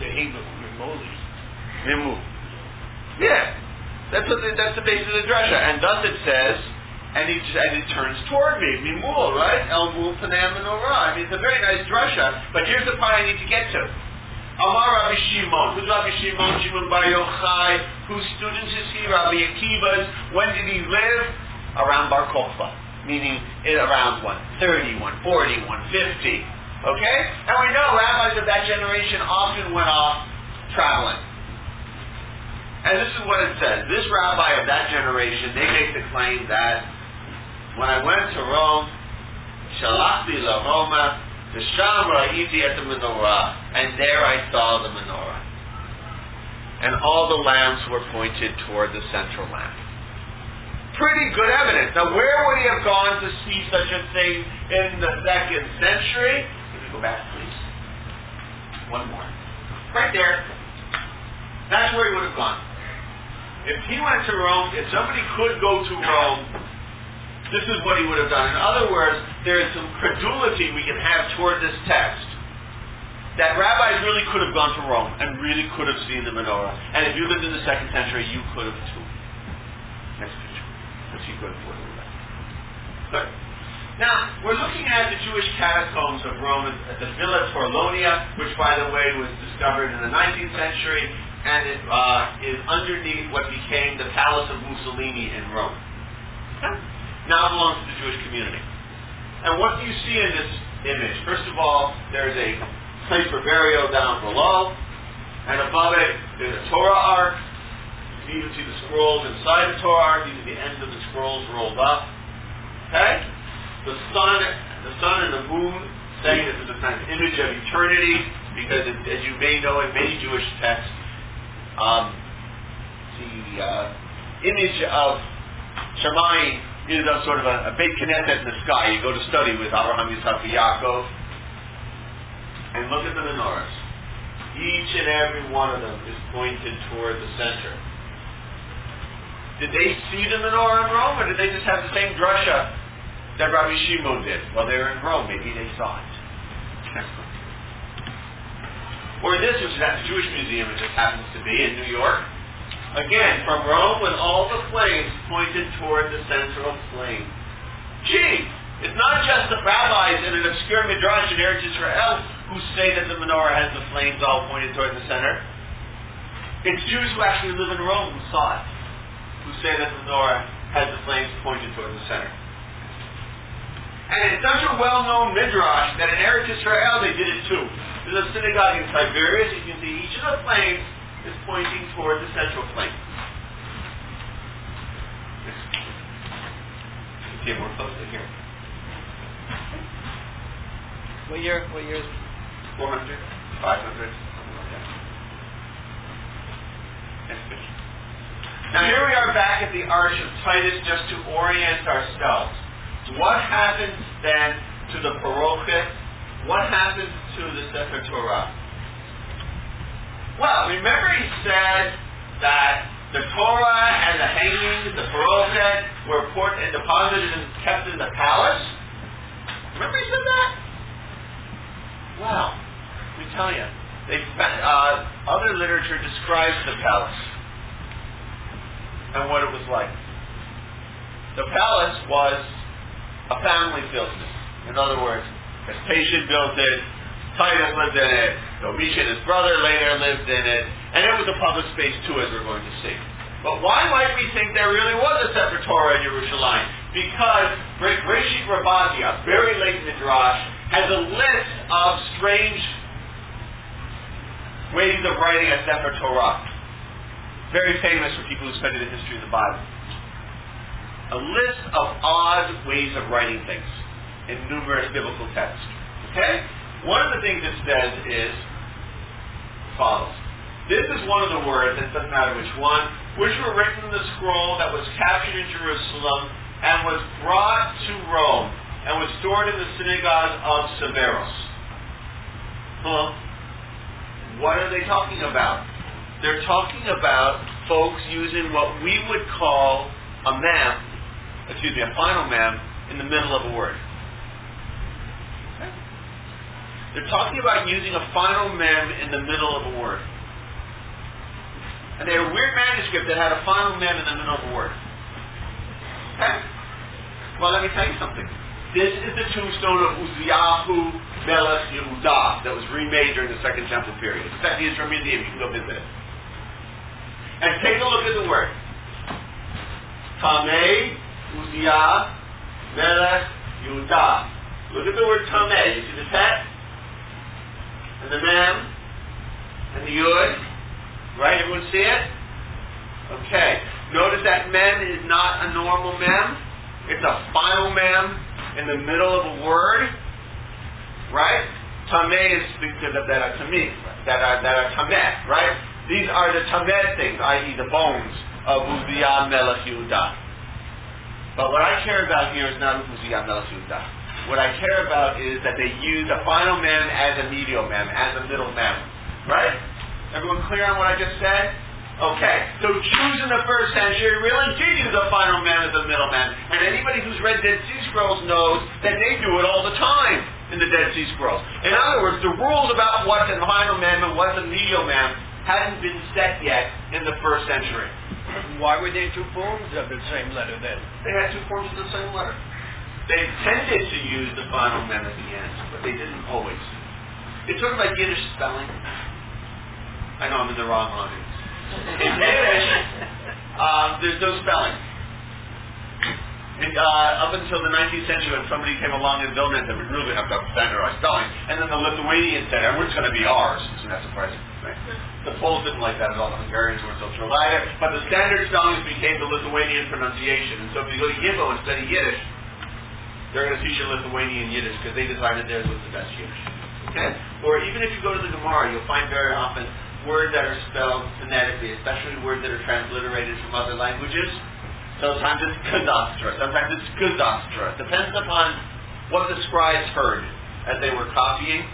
Yeah, that's what the, that's the basis of the drasha, and thus it says. And he and it turns toward me, mimul, right? El mul panei menorah. I mean, it's a very nice drasha, but here's the part I need to get to. Amar Rabbi Shimon. Who's Rabbi Shimon? Shimon Bar Yochai. Whose student is he? Rabbi Akiva's. When did he live? Around Bar Kokhba, meaning in around one thirty, one forty, one fifty. Okay? And we know rabbis of that generation often went off traveling. And this is what it says. This rabbi of that generation, they make the claim that when I went to Rome, Shalachti la Roma, the Sham ra'iti at the menorah, and there I saw the menorah. And all the lamps were pointed toward the central lamp. Pretty good evidence. Now, where would he have gone to see such a thing in the second century? Can we go back, please? One more. Right there. That's where he would have gone. If he went to Rome, if somebody could go to Rome, this is what he would have done. In other words, there is some credulity we can have toward this text that rabbis really could have gone to Rome and really could have seen the menorah. And if you lived in the second century, you could have too. Next picture. Let's see good for that. Good. Now, we're looking at the Jewish catacombs of Rome at the Villa Torlonia, which, by the way, was discovered in the nineteenth century, and it uh, is underneath what became the Palace of Mussolini in Rome. Now belongs to the Jewish community. And what do you see in this image? First of all, there's a place for burial down below, and above it there's a Torah ark. You can even see the scrolls inside the Torah ark. These are the ends of the scrolls rolled up. Okay? The sun, the sun and the moon, saying this is a kind of image of eternity, because it, as you may know in many Jewish texts, um, the uh, image of Shamayim is a sort of a, a big Knesset in the sky. You go to study with Abraham, Yitzhak, and Yaakov, and look at the menorahs. Each and every one of them is pointed toward the center. Did they see the menorah in Rome, or did they just have the same drasha that Rabbi Shimon did? Well, they were in Rome. Maybe they saw it. Excellent. Or this, which is at the Jewish Museum, it just happens to be in New York. Again, from Rome, with all the flames pointed toward the central flame. Gee, it's not just the rabbis in an obscure midrash in Eretz Israel who say that the menorah has the flames all pointed toward the center. It's Jews who actually live in Rome who saw it, who say that the menorah has the flames pointed toward the center. And it's such a well-known midrash that in Eretz Israel they did it too. There's a synagogue in Tiberias. You can see each of the flames is pointing toward the central flame. You can see it more closely here. What year? What year is it? four hundred, five hundred, something like that. Next picture. Now here we are back at the Arch of Titus just to orient ourselves. What happens then to the Parochet? What happens to the Sefer Torah? Well, remember he said that the Torah and the hangings, the Parochet, were put and deposited and kept in the palace? Remember he said that? Wow. Let me tell you. They, uh, other literature describes the palace and what it was like. The palace was a family business. In other words, Vespasian built it, Titus lived in it, Domitian, his brother, later lived in it, and it was a public space too, as we're going to see. But why might we think there really was a Sefer Torah in Yerushalayim? Because Reshit Rabbati, a very late midrash, has a list of strange ways of writing a Sefer Torah. Very famous for people who study the history of the Bible. A list of odd ways of writing things in numerous biblical texts. Okay? One of the things it says is follows. This is one of the words, it doesn't matter which one, which were written in the scroll that was captured in Jerusalem and was brought to Rome and was stored in the synagogue of Severus. Huh? What are they talking about? They're talking about folks using what we would call a mem, excuse me, a final mem in the middle of a word. Okay? They're talking about using a final mem in the middle of a word. And they had a weird manuscript that had a final mem in the middle of a word. Okay? Well, let me tell you something. This is the tombstone of Uzziyahu Melech Yehudah that was remade during the Second Temple period. It's at the Israel Museum. You can go visit it. And take a look at the word. Tameh Uzziyah Melech Yehudah. Look at the word Tameh. You see the text? and the Mem, and the Yud. Right? Everyone see it? Okay. Notice that Mem is not a normal Mem. It's a final Mem in the middle of a word. Right? Tameh is because of that are tameh, that are that are tameh, right? These are the tameh things, that is the bones of Uzziah Melech Yehudah. But what I care about here is not Uzziah Melech Yehudah. What I care about is that they use a final mem as a medial mem, as a middle mem. Right? Everyone clear on what I just said? Okay. So Jews in the first century really did use a final mem as a middle mem. And anybody who's read Dead Sea Scrolls knows that they do it all the time in the Dead Sea Scrolls. In other words, the rules about what's a final mem and what's a medial mem hadn't been set yet in the first century. Why were there two forms of the same letter then? They had two forms of the same letter. They tended to use the final mem at the end, but they didn't always. It's sort of like Yiddish spelling. I know I'm in the wrong audience. In Yiddish, um, there's no spelling. And, uh, up until the nineteenth century, when somebody came along in Vilnius that would really have to have standardized spelling, and then the Lithuanians said, "Oh, it's going to be ours." Isn't that surprising? Right? The Poles didn't like that at all. The Hungarians weren't so thrilled either. But the standard spellings became the Lithuanian pronunciation. And so if you go to Yiddish instead of Yiddish, they're going to teach you Lithuanian Yiddish because they decided theirs was the best Yiddish. Okay? Or even if you go to the Gemara, you'll find very often words that are spelled phonetically, especially words that are transliterated from other languages. Sometimes it's kadastra, sometimes it's gudastra. It depends upon what the scribes heard as they were copying.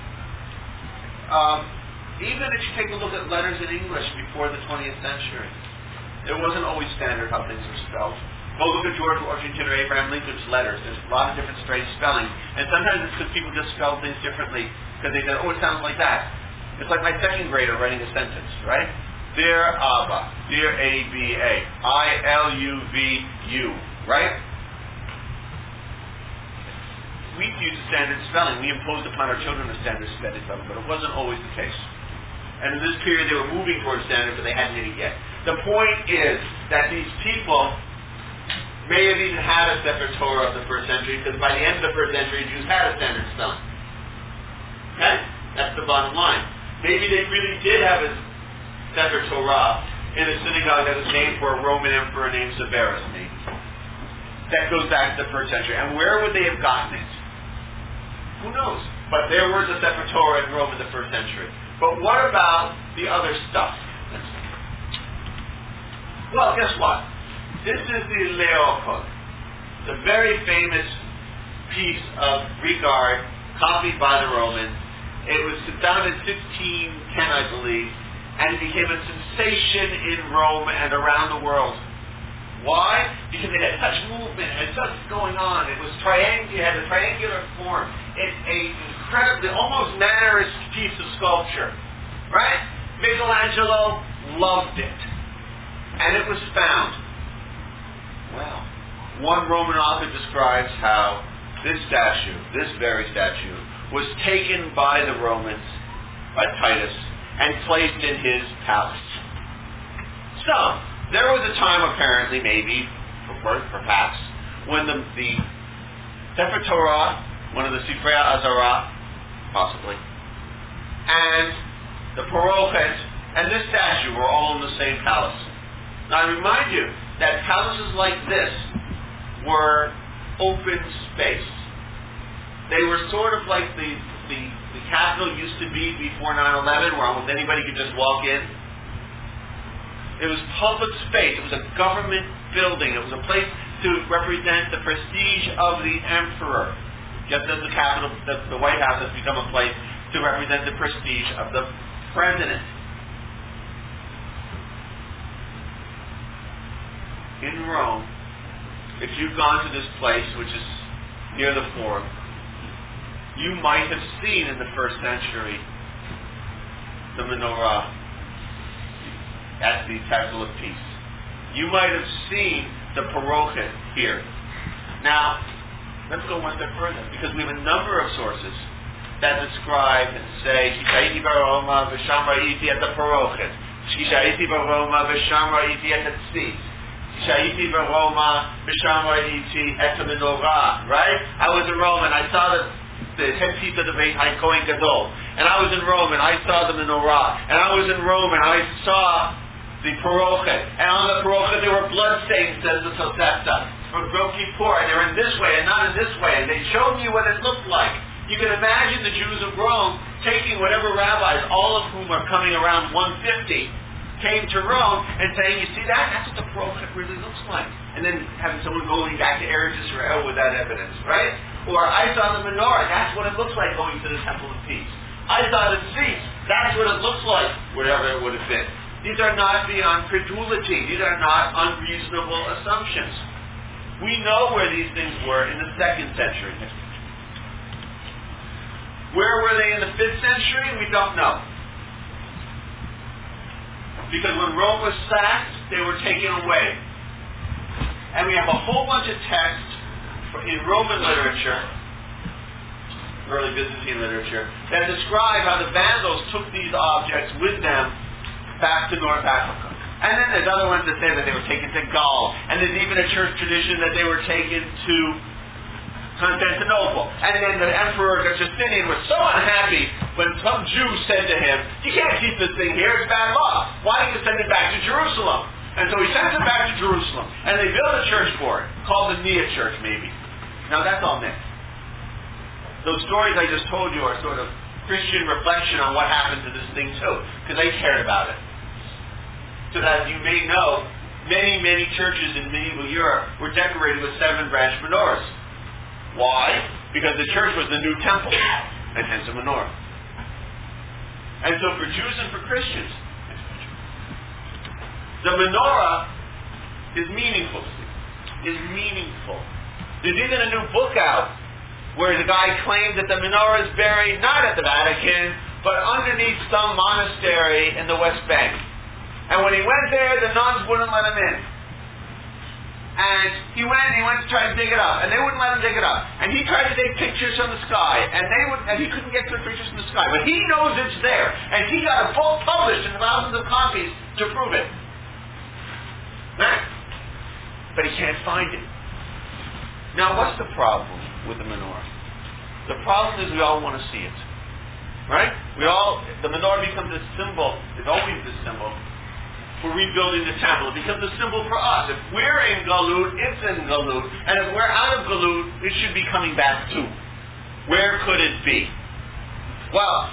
Um, even if you take a look at letters in English before the twentieth century, it wasn't always standard how things were spelled. Go look at George Washington or Abraham Lincoln's letters. There's a lot of different strange spelling. And sometimes it's because people just spell things differently because they said, oh, it sounds like that. It's like my second grader writing a sentence, right? Dear Abba, dear A B A, I L U V U, right? We used standard spelling. We imposed upon our children a standard spelling, but it wasn't always the case. And in this period, they were moving towards standard, but they hadn't hit it yet. The point is that these people may have even had a Sefer Torah of the first century, because by the end of the first century, Jews had a standard spelling. Okay? That's the bottom line. Maybe they really did have a Sefer Torah in a synagogue that was named for a Roman emperor named Severus. Maybe. That goes back to the first century. And where would they have gotten it? Who knows? But there was a Sefer Torah in Rome in the first century. But what about the other stuff? Well, guess what? This is the Leokod. It's a very famous piece of Greek art copied by the Romans. It was founded in fifteen ten, I believe, and it became a sensation in Rome and around the world. Why? Because it had such movement, it had such going on. It was triangular, it had a triangular form. It's a incredibly, almost Mannerist piece of sculpture. Right? Michelangelo loved it. And it was found. Well, one Roman author describes how this statue, this very statue, was taken by the Romans, by Titus, and placed in his palace. So, there was a time apparently, maybe, perhaps, when the, the Sefer Torah, one of the Sifrei Azara, possibly, and the Parochet, and this statue were all in the same palace. Now I remind you that palaces like this were open space. They were sort of like the, the, the Capitol used to be before nine eleven, where almost anybody could just walk in. It was public space. It was a government building. It was a place to represent the prestige of the emperor. Just as the Capitol, the, the White House has become a place to represent the prestige of the president. In Rome, if you've gone to this place, which is near the Forum, you might have seen in the first century the menorah at the Temple of Peace. You might have seen the Parochet here. Now, let's go one step further, because we have a number of sources that describe and say, Shishayiti baroma v'sham ra'iti at the Parochet. Shishayiti baroma v'sham ra'iti at the Tzitz. Shishayiti baroma v'sham ra'iti at the menorah. Right? I was in Rome and I saw the the headpiece of the Beit HaKohen Gadol. And I was in Rome and I saw the menorah. And I was in Rome and I saw the Parochet. And on the Parochet there were blood stains, says the Tosefta, from Yom Kippur. And they were in this way and not in this way. And they showed me what it looked like. You can imagine the Jews of Rome taking whatever rabbis, all of whom are coming around one fifty, came to Rome and saying, you see that? That's what the Parochet really looks like. And then having someone going back to Eretz Israel with that evidence, right? Or I saw the menorah, that's what it looks like going to the Temple of Peace. I saw the seats, that's what it looks like, whatever it would have been. These are not beyond credulity. These are not unreasonable assumptions. We know where these things were in the second century. Where were they in the fifth century? We don't know. Because when Rome was sacked, they were taken away. And we have a whole bunch of texts in Roman literature, early Byzantine literature, that describe how the Vandals took these objects with them back to North Africa. And then there's other ones that say that they were taken to Gaul. And there's even a church tradition that they were taken to Constantinople. And then the Emperor Justinian was so unhappy when some Jew said to him, you can't keep this thing here, it's bad law. Why don't you send it back to Jerusalem? And so he sends it back to Jerusalem. And they built a church for it, called the Nia Church maybe. Now that's all myth. Those stories I just told you are sort of Christian reflection on what happened to this thing too, because they cared about it. So that you may know, many, many churches in medieval Europe were decorated with seven-branch menorahs. Why? Because the church was the new temple, and hence a menorah. And so for Jews and for Christians, the menorah is meaningful. Is meaningful. There's even a new book out where the guy claimed that the menorah is buried not at the Vatican, but underneath some monastery in the West Bank. And when he went there, the nuns wouldn't let him in. And he went, he went to try to dig it up, and they wouldn't let him dig it up. And he tried to take pictures from the sky, and they would, and he couldn't get good pictures from the sky. But he knows it's there, and he got a book published in thousands of copies to prove it. Right? But he can't find it. Now, what's the problem with the menorah? The problem is we all want to see it, right? We all, the menorah becomes a symbol. It's always the symbol for rebuilding the temple. It becomes a symbol for us. If we're in Galut, it's in Galut. And if we're out of Galut, it should be coming back too. Where could it be? Well,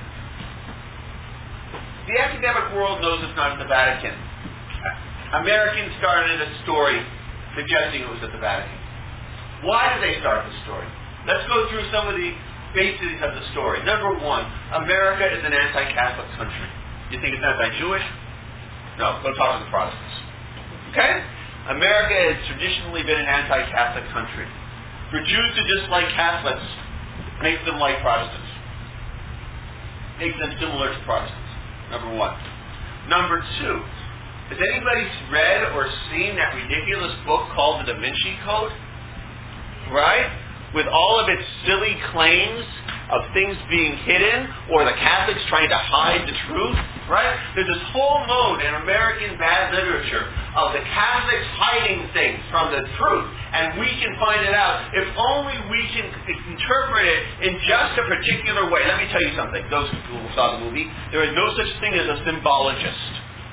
the academic world knows it's not in the Vatican. Americans started a story suggesting it was at the Vatican. Why did they start the story? Let's go through some of the basics of the story. Number one, America is an anti-Catholic country. You think it's anti-Jewish? No, go talk to the Protestants. Okay? America has traditionally been an anti-Catholic country. For Jews to dislike Catholics makes them like Protestants. Makes them similar to Protestants. Number one. Number two, has anybody read or seen that ridiculous book called The Da Vinci Code? Right? With all of its silly claims of things being hidden, or the Catholics trying to hide the truth, right? There's this whole mode in American bad literature of the Catholics hiding things from the truth, and we can find it out if only we can interpret it in just a particular way. Let me tell you something. Those who saw the movie, there is no such thing as a symbologist.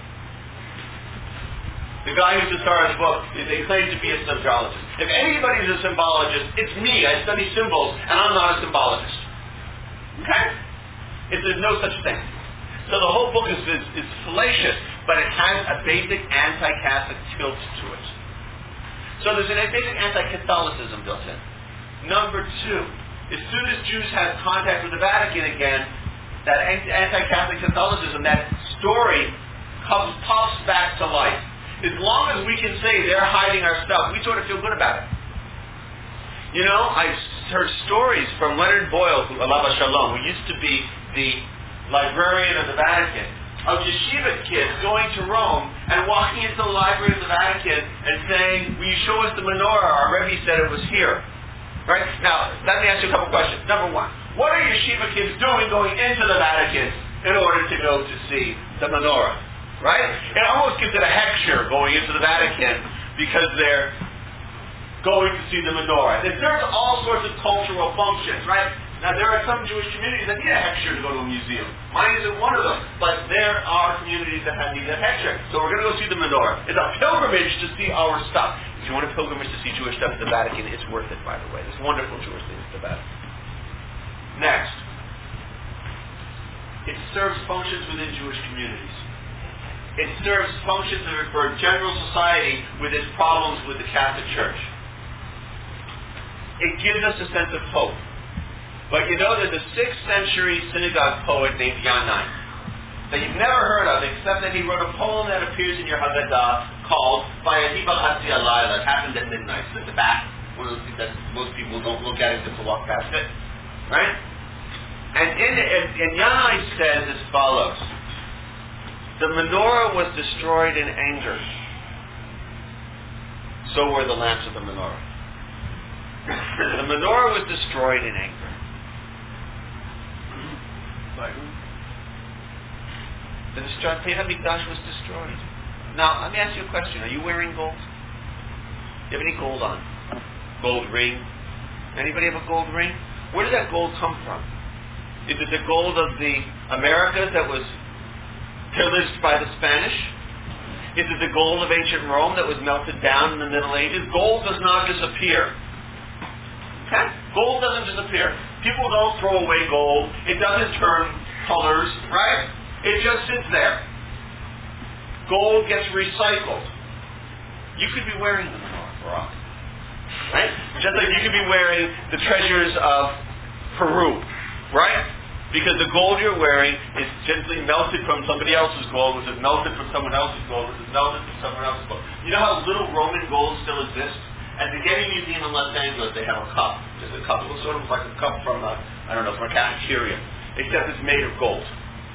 The guy who's the star of the book, they claim to be a symbologist. If anybody's a symbologist, it's me. I study symbols, and I'm not a symbologist. Okay? If there's no such thing. So the whole book is, is, is fallacious, but it has a basic anti-Catholic tilt to it. So there's a basic anti-Catholicism built in. Number two, as soon as Jews have contact with the Vatican again, that anti-Catholic Catholicism, that story comes pops back to life. As long as we can say they're hiding our stuff, we sort of feel good about it. You know, I've heard stories from Leonard Boyle, who, Alava Shalom, who used to be the librarian of the Vatican, of yeshiva kids going to Rome and walking into the library of the Vatican and saying, will you show us the menorah? Our Rebbe said it was here. Right? Now, let me ask you a couple questions. Number one, what are yeshiva kids doing going into the Vatican in order to go to see the menorah? Right? It almost gives it a hecture going into the Vatican because they're going to see the menorah. It serves all sorts of cultural functions, right? Now, there are some Jewish communities that need a hechsher to go to a museum. Mine isn't one of them. But there are communities that have need a hechsher. So we're going to go see the menorah. It's a pilgrimage to see our stuff. If you want a pilgrimage to see Jewish stuff at the Vatican, it's worth it, by the way. There's wonderful Jewish things at the Vatican. Next. It serves functions within Jewish communities. It serves functions for general society with its problems with the Catholic Church. It gives us a sense of hope. But you know, there's a sixth century synagogue poet named Yanai that you've never heard of, except that he wrote a poem that appears in your Haggadah called Vayahiba Hatzi Alayla. It happened at midnight. It's at the back. One of those things that most people don't look at it just to walk past it. Right? And, in, and, and Yanai says as follows. The menorah was destroyed in anger. So were the lamps of the menorah. The menorah was destroyed in anger. By who? The destroyed Beit HaMikdash was destroyed. Now, let me ask you a question. Are you wearing gold? Do you have any gold on? Gold ring? Anybody have a gold ring? Where did that gold come from? Is it the gold of the Americas that was pillaged by the Spanish? Is it the gold of ancient Rome that was melted down in the Middle Ages? Gold does not disappear. Okay? Gold doesn't disappear. People don't throw away gold. It doesn't turn colors, right? It just sits there. Gold gets recycled. You could be wearing the menorah for all. Right? Just like you could be wearing the treasures of Peru. Right? Because the gold you're wearing is gently melted from somebody else's gold, which is melted from someone else's gold, which is melted from someone else's gold. You know how little Roman gold still exists? At the Getty Museum in Los Angeles, they have a cup. Just a cup. It looks sort of like a cup from a, I don't know, from a cafeteria. Except it's made of gold.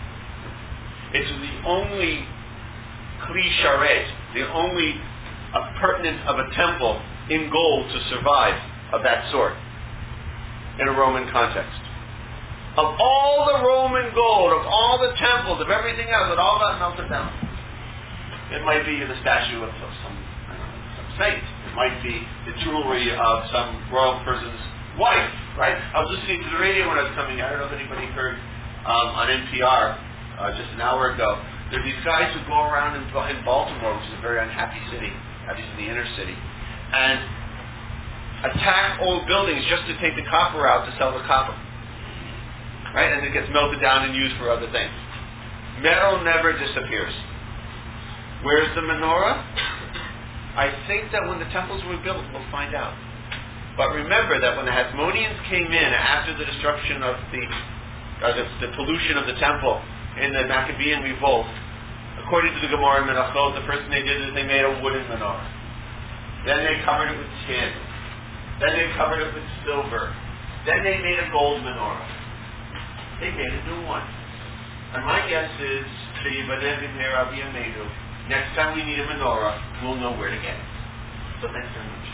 It's the only kli sharet, the only appurtenance of a temple in gold to survive of that sort in a Roman context. Of all the Roman gold, of all the temples, of everything else, it all got melted down. It might be the statue of, of some, I don't know, some saint. It might be the jewelry of some royal person's wife, right? I was listening to the radio when I was coming. I don't know if anybody heard um, on N P R uh, just an hour ago. There are these guys who go around in, in Baltimore, which is a very unhappy city, at least in the inner city, and attack old buildings just to take the copper out to sell the copper. Right? And it gets melted down and used for other things. Metal never disappears. Where's the menorah? I think that when the temples were built, we'll find out. But remember that when the Hasmoneans came in after the destruction of the, uh, the, the pollution of the temple in the Maccabean revolt, according to the Gemara in Menachot, the first thing they did is they made a wooden menorah. Then they covered it with tin. Then they covered it with silver. Then they made a gold menorah. They made a new one. And my guess is, next time we need a menorah, we'll know where to get it. So thanks very much.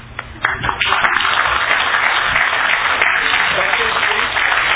Questions, please?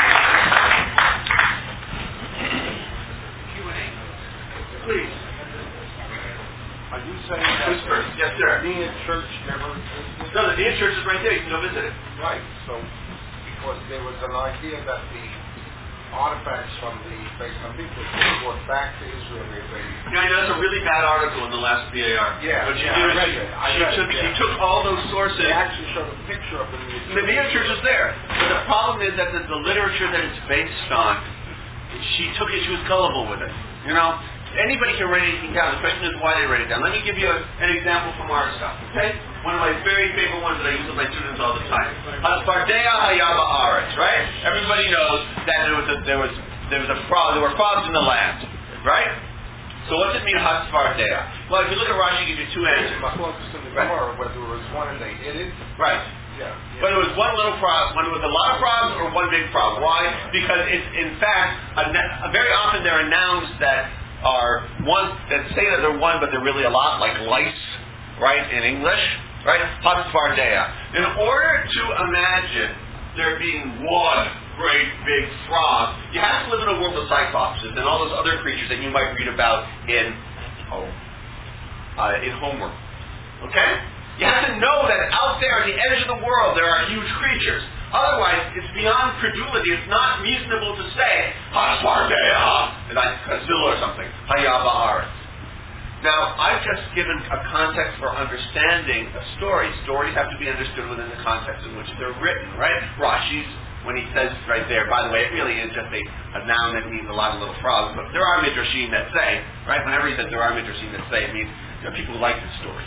Q and A. Please. Are you saying that Who's first? Yes, sir. the Nean Church never existed? No, the Nean Church is right there. You can go visit it. Right. So, because there was an idea that the artifacts from the Beis Hamikdash were brought back to Israel. They, they, Yeah, I know that's a really bad article in the last B A R. Yeah, But she yeah, did, I read she, it. I she, read took, it, she yeah. took all those sources. they actually showed a picture of the Nean The Nean Church is there. But the problem is that the, the literature that it's based on, she took it, she was gullible with it. You know? Anybody can write anything down. The question is why they write it down. Let me give you a, an example from our stuff. Okay? One of my very favorite ones that I use with my students all the time. Hasbardea Hayaba Aretz, right? Everybody knows that there was a, there was there was a frog, there were frogs in the land, right? So what's it mean, Hasbardea? Well, if you look at Rashi, it gives you two answers. I thought this in the Gemara, whether it was one and they hid it. Right. Yeah. yeah. But it was one little frog, when it was a lot of frogs, or one big frog. Why? Because it's, in fact, a, a, very often there are nouns that are one, that say that they're one, but they're really a lot, like lice, right, in English, right? Hasbardea. In order to imagine there being one great big frog, you have to live in a world of cyclopses and all those other creatures that you might read about in, oh, uh, in Homer. Okay? You have to know that out there at the edge of the world there are huge creatures. Otherwise, it's beyond credulity. It's not reasonable to say, Haspardea, like Godzilla or something, Hayaba Aretz. Now, I've just given a context for understanding a story. Stories have to be understood within the context in which they're written, right? Rashi's, when he says right there, by the way, it really is just a, a noun that means a lot of little frogs, but there are midrashim that say, right? Whenever he says there are midrashim that say, it means you know, people like the story.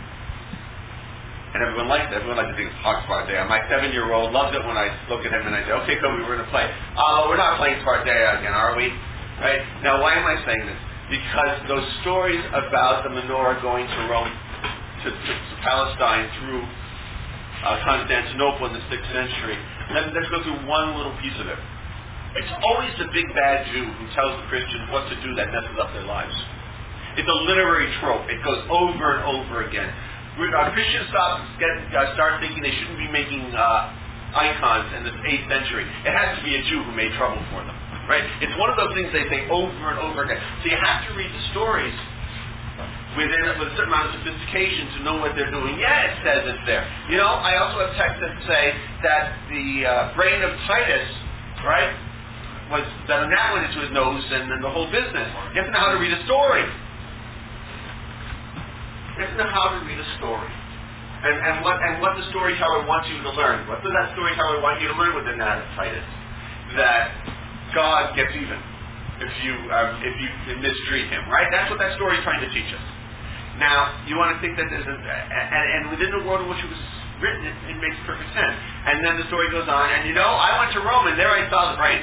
And everyone likes it. Everyone likes to think it's Haspardea. My seven-year-old loves it when I look at him and I say, okay, Kobe, we're going to play. Oh, we're not playing Spardea again, are we? Right? Now, why am I saying this? Because those stories about the menorah going to Rome, to, to, to Palestine through uh, Constantinople in the sixth century, let's, let's go through one little piece of it. It's always the big bad Jew who tells the Christians what to do that messes up their lives. It's a literary trope. It goes over and over again. Uh, Christians stop, get, uh, start thinking they shouldn't be making uh, icons in the eighth century. It has to be a Jew who made trouble for them. Right? It's one of those things they say over and over again. So you have to read the stories within with a certain amount of sophistication to know what they're doing. Yeah, it says it's there. You know, I also have texts that say that the uh, brain of Titus, right, was that a gnat went into his nose and then the whole business. You have to know how to read a story. You have to know how to read a story. And, and what and what the storyteller wants you to learn. What does that storyteller want you to learn within that Titus? That God gets even if you um, if you mistreat him, right? That's what that story is trying to teach us. Now, you want to think that there's a, and, and within the world in which it was written, it, it makes perfect sense. And then the story goes on, and you know, I went to Rome, and there I saw the brain.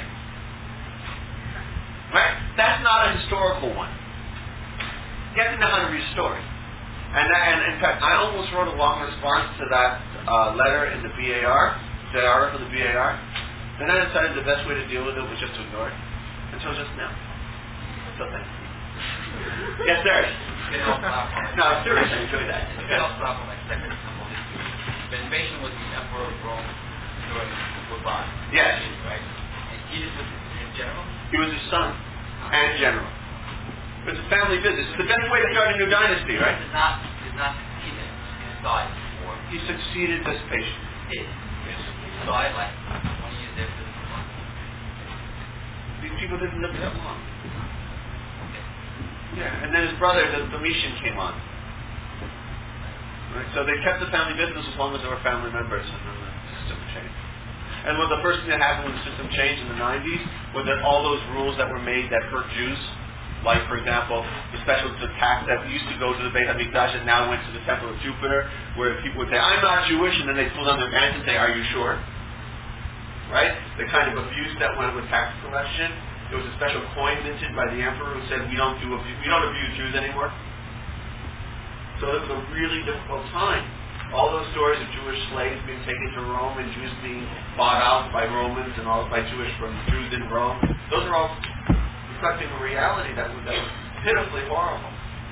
Right? That's not a historical one. You have to know how to read a story. And, that, and in fact, I almost wrote a long response to that uh, letter in the B A R, the article in the B A R. Then I decided the best way to deal with it was just to ignore it. Until just now. So thanks. Yes, sir. No, seriously, enjoy that. You can also stop on my second symbol. Vespasian was the emperor of Rome during Woodbine. Yes. Right? And he was in general? He was his son and general. It was a family business. It's the best way to start a new dynasty, right? Did not, did not succeed in his side before. He succeeded Vespasian. Did. His side, like, twenty years after this one. These people didn't live that long. Okay. Yeah, and then his brother, the Domitian, came on. Right? So they kept the family business as long as they were family members, and then the system changed. And what the first thing that happened when the system changed in the nineties was that all those rules that were made that hurt Jews, like, for example, the special tax that used to go to the Beit HaMikdash and now went to the Temple of Jupiter, where people would say, I'm not Jewish, and then they pull down their pants and say, are you sure? Right? The kind of abuse that went with tax collection. There was a special coin minted by the emperor who said, we don't do abuse, we don't abuse Jews anymore. So it was a really difficult time. All those stories of Jewish slaves being taken to Rome and Jews being bought out by Romans and all by Jewish from Jews in Rome, those are all reflecting a reality that was, that was pitifully horrible.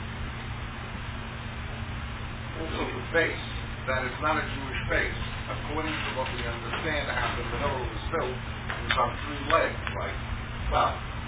Also the face, that is not a Jewish face. According to what we understand, how the menorah was built, it was on three legs, right? Well,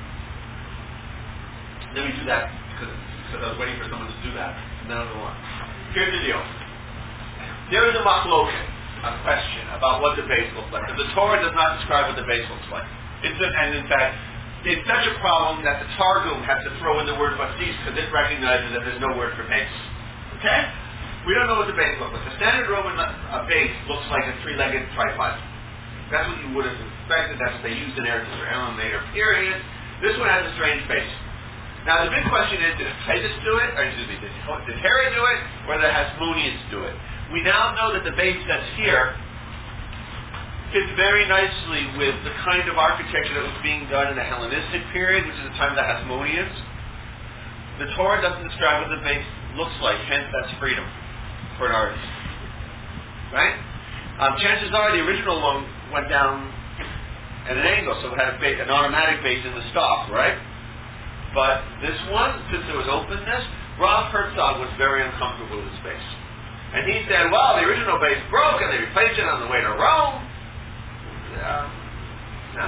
let me do that because, because I was waiting for someone to do that. No, no one. Here's the deal. There is a machloket, a question about what the base looks like. Because the Torah does not describe what the base looks like. It's a, and in fact, it's such a problem that the Targum has to throw in the word basis because it recognizes that there's no word for base. Okay? We don't know what the base looks like. The standard Roman uh, base looks like a three-legged tripod. That's what you would have expected. That's what they used in Eretz Israel in later periods. This one has a strange base. Now the big question is, did Titus do it? Or excuse me, did, did Herod do it? Or did Hasmoneans do it? We now know that the base that's here fits very nicely with the kind of architecture that was being done in the Hellenistic period, which is the time of the Hasmoneans. The Torah doesn't describe what the base looks like, hence that's freedom for an artist. Right? Um, chances are the original one went down at an angle, so it had a ba- an automatic base in the stock, right? But this one, since there was openness, Rav Herzog was very uncomfortable with the space. And he said, well, the original base broke and they replaced it on the way to Rome. Um, no.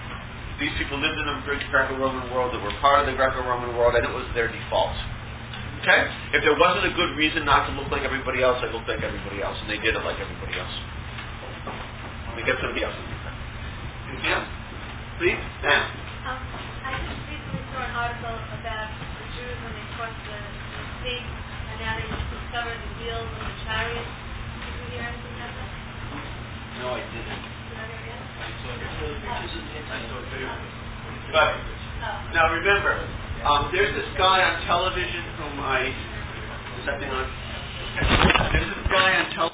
These people lived in the Greco-Roman world, that were part of the Greco-Roman world, and it was their default. Okay? If there wasn't a good reason not to look like everybody else, I looked like everybody else, and they did it like everybody else. Let me get somebody else. Anything else? Please? Now. Um, I just recently saw an article about the Jews when they crossed the, the sea, and now they discovered the wheels of the chariot. Did you hear anything about that? No, I didn't. Did I hear it? I saw it. I saw it. But Oh. now remember, um, there's this guy on television whom I is that thing on? There's this guy on television.